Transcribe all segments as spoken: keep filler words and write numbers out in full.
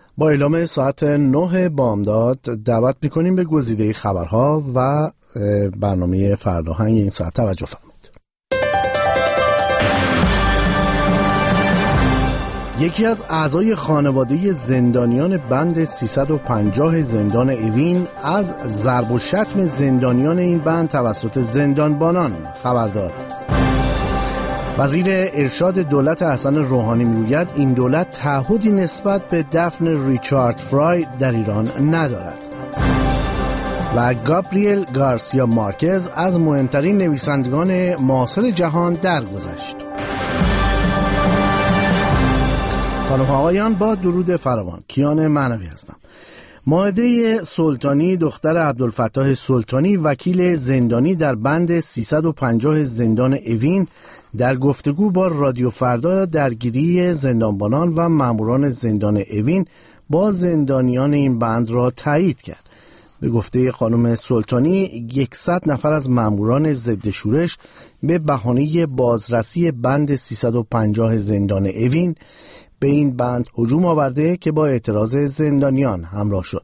با اعلام ساعت نه بامداد دعوت میکنیم به گزیده خبرها و برنامه فرداهنگ این ساعت توجه فرمایید. یکی از اعضای خانواده زندانیان بند سیصد و پنجاه زندان اوین از ضرب و شتم زندانیان این بند توسط زندانبانان خبر داد. وزیر ارشاد دولت حسن روحانی میگوید این دولت تعهدی نسبت به دفن ریچارد فرای در ایران ندارد. و گابریل گارسیا مارکز از مهمترین نویسندگان معاصر جهان درگذشت. خانم و آقایان، با درود فراوان، کیان معنوی هستم. مائده سلطانی دختر عبدالفتاح سلطانی وکیل زندانی در بند سیصد و پنجاه زندان اوین در گفتگو با رادیو فردا درگیری زندانبانان و ماموران زندان اوین با زندانیان این بند را تایید کرد. به گفته خانم سلطانی، یکصد نفر از ماموران ضد شورش به بهانه بازرسی بند سیصد و پنجاه زندان اوین به این بند هجوم آورده که با اعتراض زندانیان همراه شد.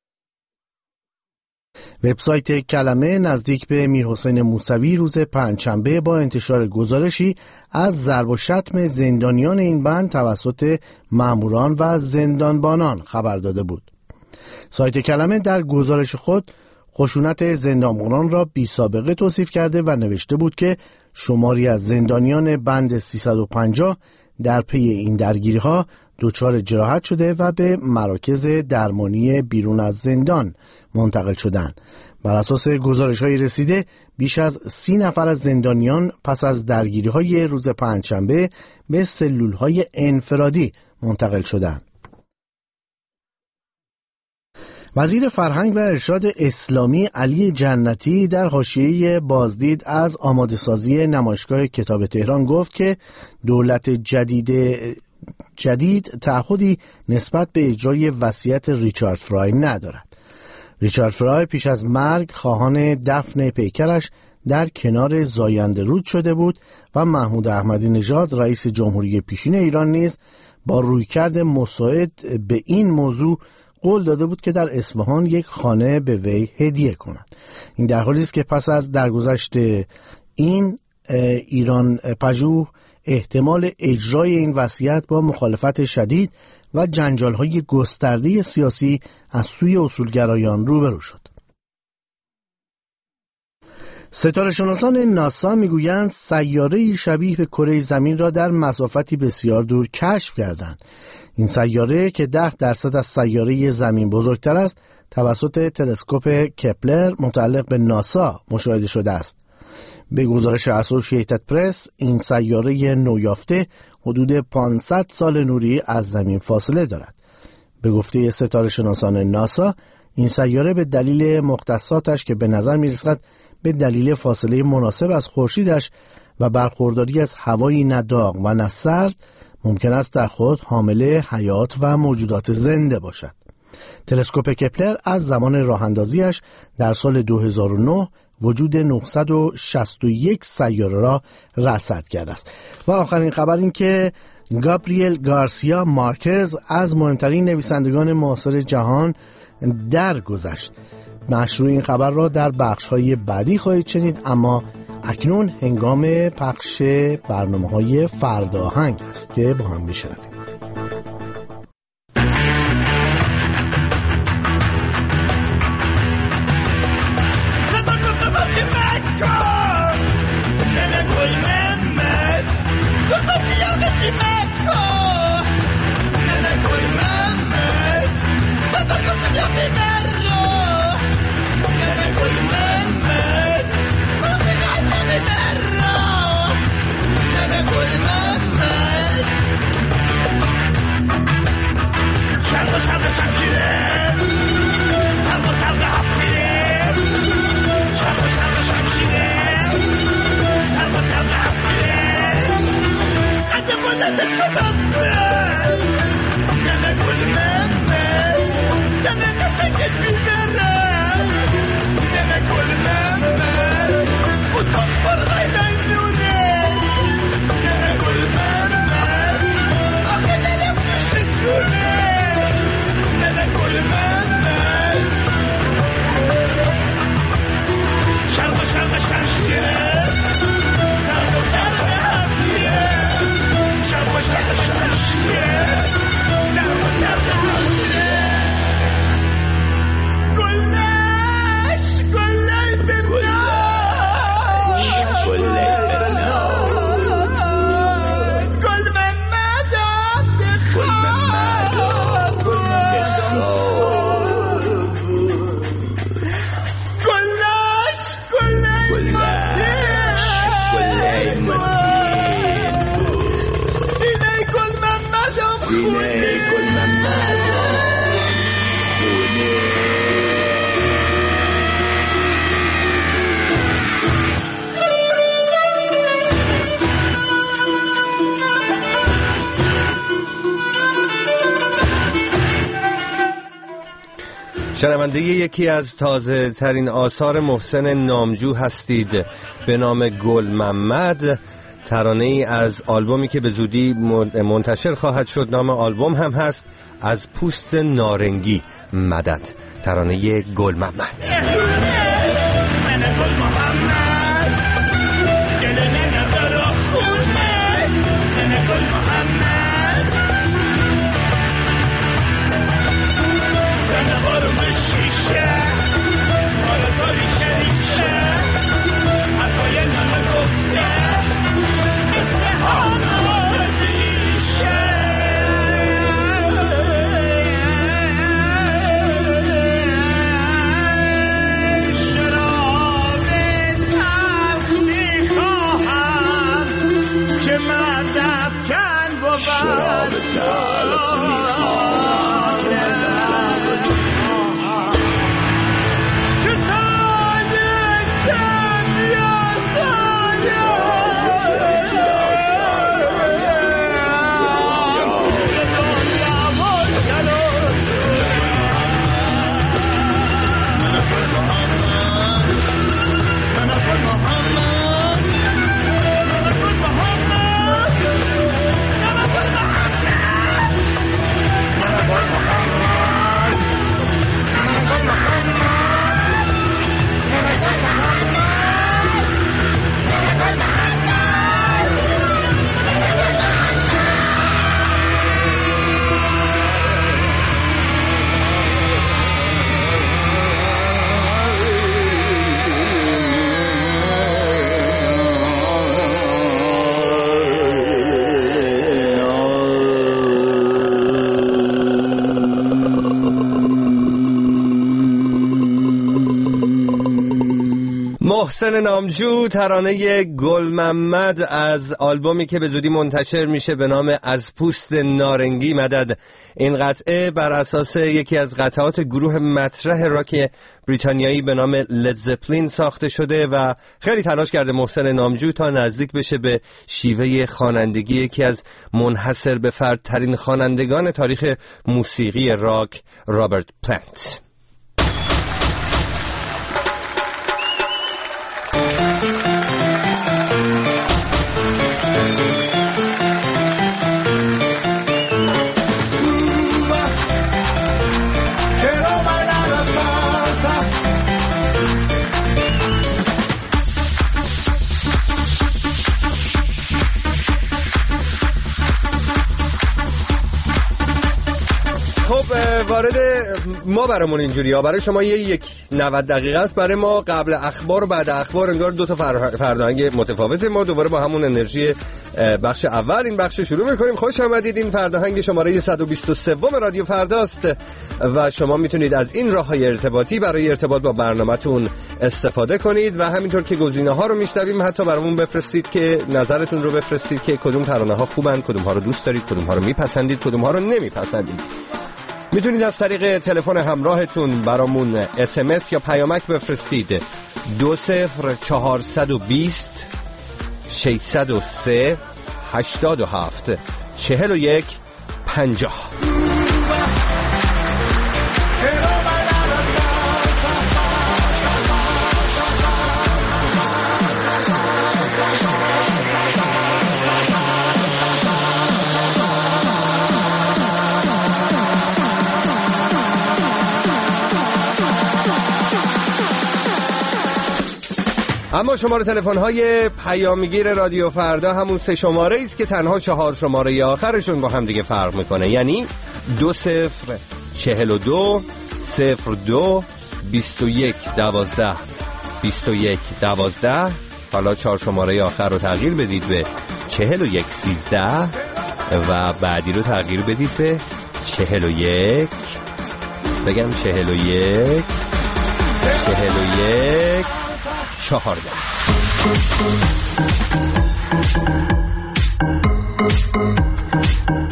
وبسایت کلمه نزدیک به میرحسین موسوی روز پنجشنبه با انتشار گزارشی از ضرب و شتم زندانیان این بند توسط ماموران و زندانبانان خبر داده بود. سایت کلمه در گزارش خود خشونت زندانبانان را بی سابقه توصیف کرده و نوشته بود که شماری از زندانیان بند سیصد و پنجاه در پی این درگیری‌ها دچار جراحت شده و به مراکز درمانی بیرون از زندان منتقل شدند. بر اساس گزارش‌های رسیده بیش از سی نفر از زندانیان پس از درگیری‌های روز پنجشنبه به سلول‌های انفرادی منتقل شدند. وزیر فرهنگ و ارشاد اسلامی علی جنتی در حاشیه بازدید از آماده‌سازی نمایشگاه کتاب تهران گفت که دولت جدید جدید تعهدی نسبت به اجرای وصیت ریچارد فرای ندارد. ریچارد فرای پیش از مرگ خواهان دفن پیکرش در کنار زاینده رود شده بود و محمود احمدی نژاد رئیس جمهوری پیشین ایران نیز با رویکرد مساعد به این موضوع قول داده بود که در اصفهان یک خانه به وی هدیه کند. این در حالی است که پس از درگذشت این ایران پژوه احتمال اجرای این وصیت با مخالفت شدید و جنجال‌های گسترده سیاسی از سوی اصولگرایان روبرو شد. ستاره شناسان ناسا میگویند سیاره‌ای شبیه به کره زمین را در مسافتی بسیار دور کشف کردند. این سیاره که ده درصد از سیاره زمین بزرگتر است توسط تلسکوپ کپلر متعلق به ناسا مشاهده شده است. به گزارش اسوسییتد پرس این سیاره نویافته حدود پانصد سال نوری از زمین فاصله دارد. به گفته ستاره شناسان ناسا این سیاره به دلیل مختصاتش که به نظر می‌رسد به دلیل فاصله مناسب از خورشیدش و برخورداری از هوایی نه داغ و نه سرد ممکن است در خود حامل حیات و موجودات زنده باشد. تلسکوپ کپلر از زمان راه اندازیش در سال دو هزار و نه وجود نهصد و شصت و یک سیاره را رصد کرده است. و آخرین خبر این که گابریل گارسیا مارکز از مهمترین نویسندگان معاصر جهان درگذشت. نشر این خبر را در بخش‌های بعدی خواهید شنید، اما اکنون هنگام پخش برنامه‌های فرداهنگ است که با هم می‌شنویم. خونه گل محمد خونه. شنونده یکی از تازه ترین آثار محسن نامجو هستید به نام گل محمد، ترانه ای از آلبومی که به زودی منتشر خواهد شد. نام آلبوم هم هست از پوست نارنگی مدد، ترانه گل محمد. شراب تلخ میخوام که من که تازکتم یا محسن نامجو، ترانه گل محمد از آلبومی که به زودی منتشر میشه به نام از پوست نارنگی مدد. این قطعه بر اساس یکی از قطعات گروه مطرح راک بریتانیایی به نام لید زپلین ساخته شده و خیلی تلاش کرده محسن نامجو تا نزدیک بشه به شیوه خوانندگی یکی از منحصر به فرد ترین خوانندگان تاریخ موسیقی راک، رابرت پلانت. وارد ما برامون اینجوری ها، برای شما یه یک نود دقیقه است، برای ما قبل اخبار و بعد اخبار انگار دو تا فرهنگ متفاوته. ما دوباره با همون انرژی بخش اول این بخش شروع میکنیم. خوش آمدید. این فرهنگ شماره صد و بیست و سه رادیو فرداست و شما میتونید از این راههای ارتباطی برای ارتباط با برنامه‌تون استفاده کنید و همینطور که گزینه ها رو میشنویم حتی برامون بفرستید که نظرتون رو بفرستید که کدوم ترانه ها خوبن، کدوم ها رو دوست دارید، کدوم ها رو میپسندید، کدوم ها رو نمیپسندید. میتونید از طریق تلفن همراهتون برامون اس ام اس یا پیامک بفرستید دو صفر چهارصد و بیست ششصد و سه هشتاد و هفت چهل و یک پنجاه. اما شماره تلفن های پیامگیر رادیو فردا همون سه شماره است که تنها چهار شماره آخرشون با هم دیگه فرق میکنه، یعنی دو صفر چهل و دو صفر دو بیست و یک دوازده بیست و یک دوازده. حالا چهار شماره آخر رو تغییر بدید به چهل و یک سیزده و بعدی رو تغییر بدید به چهل و یک بگم چهل و یک چهل و یک چهارده.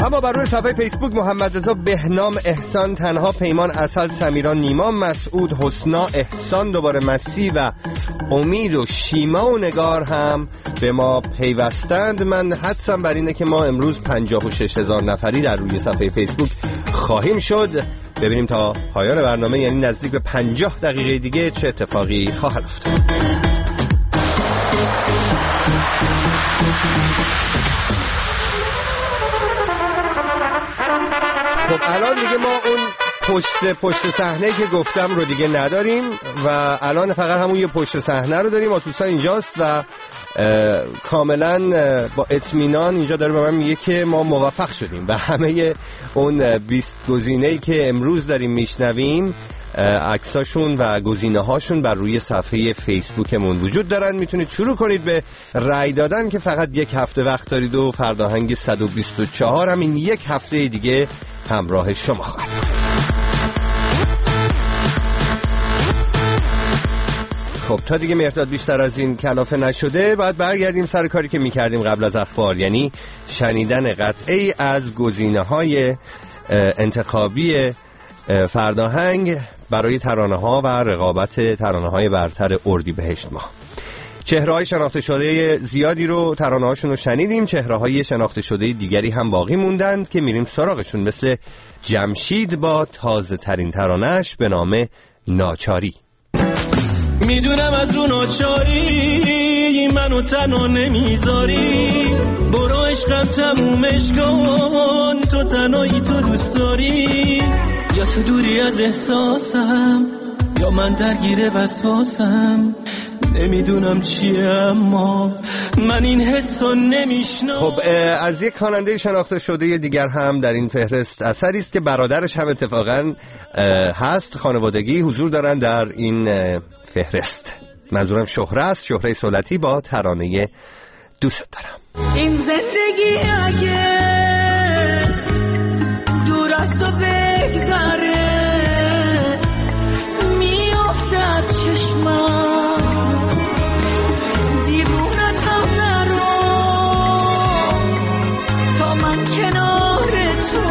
اما بر روی صفحه فیسبوک محمد رضا، بهنام، احسان، تنها، پیمان، اصل، سمیران، نیما، مسعود، حسنا، احسان، دوباره مسی و امید و شیما و نگار هم به ما پیوستند. من حدسم بر اینه که ما امروز پنجاه و شش هزار نفری در روی صفحه فیسبوک خواهیم شد. ببینیم تا پایان برنامه، یعنی نزدیک به پنجاه دقیقه دیگه، چه اتفاقی خواهد افتاد. خب الان دیگه ما اون پشت پشت صحنه که گفتم رو دیگه نداریم و الان فقط همون یه پشت صحنه رو داریم. آتوسا اینجاست و کاملا با اطمینان اینجا داره به من میگه که ما موفق شدیم و همه اون بیست گزینه‌ای که امروز داریم میشنویم عکساشون و گزینه هاشون بر روی صفحه فیسبوکمون وجود دارن. میتونید شروع کنید به رای دادن که فقط یک هفته وقت دارید و فرداهنگ صد و بیست و چهار هم این یک هفته دیگه همراه شما خواهد. خب تا دیگه مرداد بیشتر از این کلافه نشده، باید برگردیم سر کاری که میکردیم قبل از اخبار، یعنی شنیدن قطعی از گزینه‌های انتخابی فرداهنگ برای ترانه‌ها و رقابت ترانه‌های برتر اردیبهشت ماه. چهره‌های شناخته شده زیادی رو ترانه‌هاشون رو شنیدیم، چهره‌های شناخته شده دیگری هم باقی موندند که میریم سراغشون، مثل جمشید با تازه ترین ترانه‌اش به نام ناچاری. میدونم از اون ناچاری منو تنها نمیذاری، برو عشقم تمومش کن، تو تنهایی تو دوست داری، یا تو دوری از احساسم یا من درگیر وسواسم، نمیدونم چیه اما من این حسو نمیشنم. خب از یک خواننده شناخته شده دیگر هم در این فهرست اثری است که برادرش هم اتفاقا هست، خانوادگی حضور دارن در این فهرست. منظورم شهره است، شهره سولتی با ترانه دوست دارم. این زندگی اگه دور از تو بگذره میافته از چشمم، دیوونت هم نرو تا من کنار تو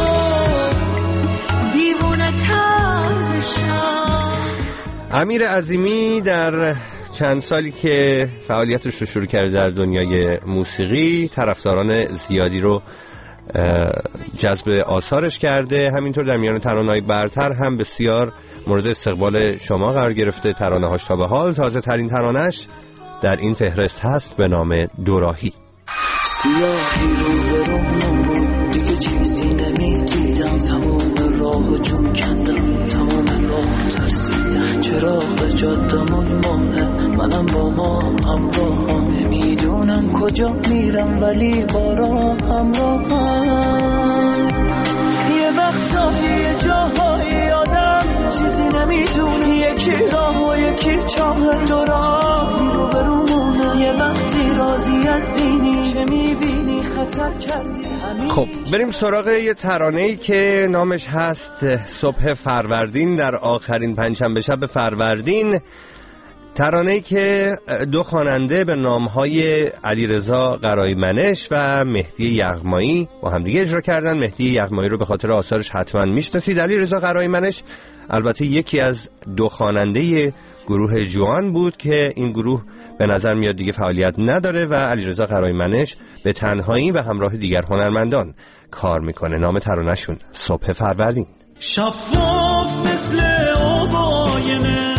دیوونت هم بشم. امیر عظیمی در چند سالی که فعالیتش رو شروع کرده در دنیای موسیقی، طرفداران زیادی رو جذب آثارش کرده، همینطور در میان ترانه‌های برتر هم بسیار مورد استقبال شما قرار گرفته. ترانه‌هاش تا به حال تازه ترین ترانه‌اش در این فهرست هست به نام دوراهی. سیاهی رو برام بود دیگه چیزی نمیدیدم، تمام راه جون کندم، تمام راه ترسیدم، چراغ جادمون ماه منم با ما همراه، نمیدونم کجا میرم ولی بارا همراهم، یه وقتا یه جاهای آدم چیزی نمیدونه، یکی راه و یکی چاه، دوراهی رو برونه، یه وقتی راضی از اینی چه میبینی خطر کردی. خب بریم سراغ یه ترانه‌ای که نامش هست صبح فروردین، در آخرین پنجشنبه شب فروردین. ترانه‌ای که دو خواننده به نام‌های علیرضا قرایمنش و مهدی یغمایی با هم دیگه اجرا کردن. مهدی یغمایی رو به خاطر آثارش حتما میشناسید. علیرضا قرایمنش البته یکی از دو خواننده گروه جوان بود که این گروه به نظر میاد دیگه فعالیت نداره و علیرضا قرایمنش به تنهایی و همراه دیگر هنرمندان کار میکنه. نام ترانه‌شون صبح فروردین. شفاف مثل آب آینه،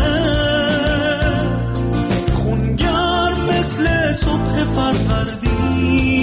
خونگرم مثل صبح فروردین،